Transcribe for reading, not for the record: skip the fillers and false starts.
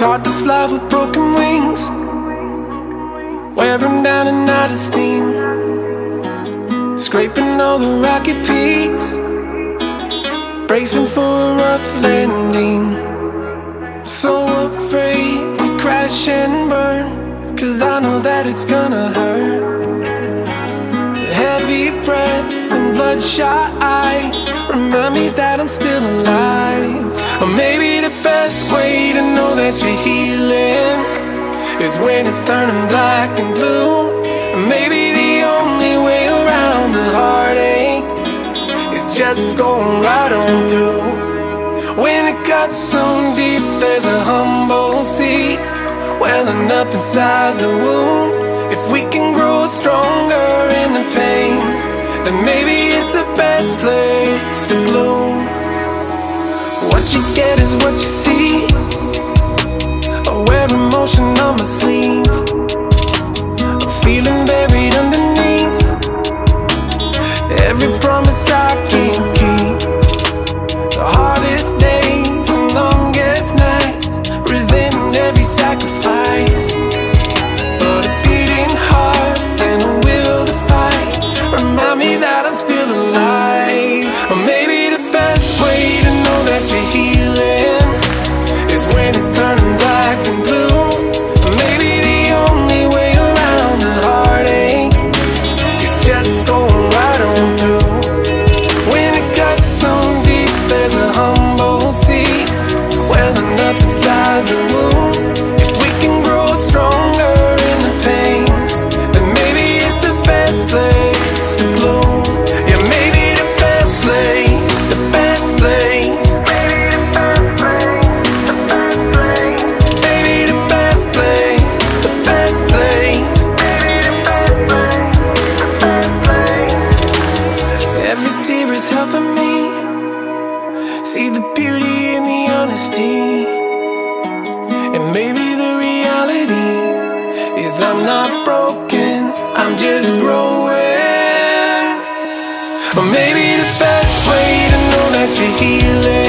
hard to fly with broken wings, wearing down and out of steam, scraping all the rocky peaks, bracing for a rough landing. So afraid to crash and burn, 'cause I know that it's gonna hurt. Heavy breath and bloodshot eyes remind me that I'm still alive. Or maybe the best way to know that you're healing is when it's turning black and blue. And maybe the only way around the heartache is just going right on through. When it cuts so deep, there's a humble seed welling up inside the wound. If we can grow stronger in the pain, then maybe it's the best place to bloom. What you get is what you see. I wear emotion on my sleeve, I'm feeling buried underneath every promise I can't keep. The hardest days and longest nights, resenting every sacrifice, but a beating heart and a will to fight remind me that I'm still alive. Or maybe the best way to know that you're healing is when it's turning black and blue. Maybe the only way around the heartache is just going right on through. When it cuts so deep, there's a humble seed welling up inside the wound. If we can grow stronger in the pain, then maybe it's the best place to bloom. Yeah, maybe the best place, the best place. Maybe the best place, the best place. Every tear is helping me see the beauty in the honesty. And maybe the reality is I'm not broken, I'm just growing. Or maybe the best way to know that you're healing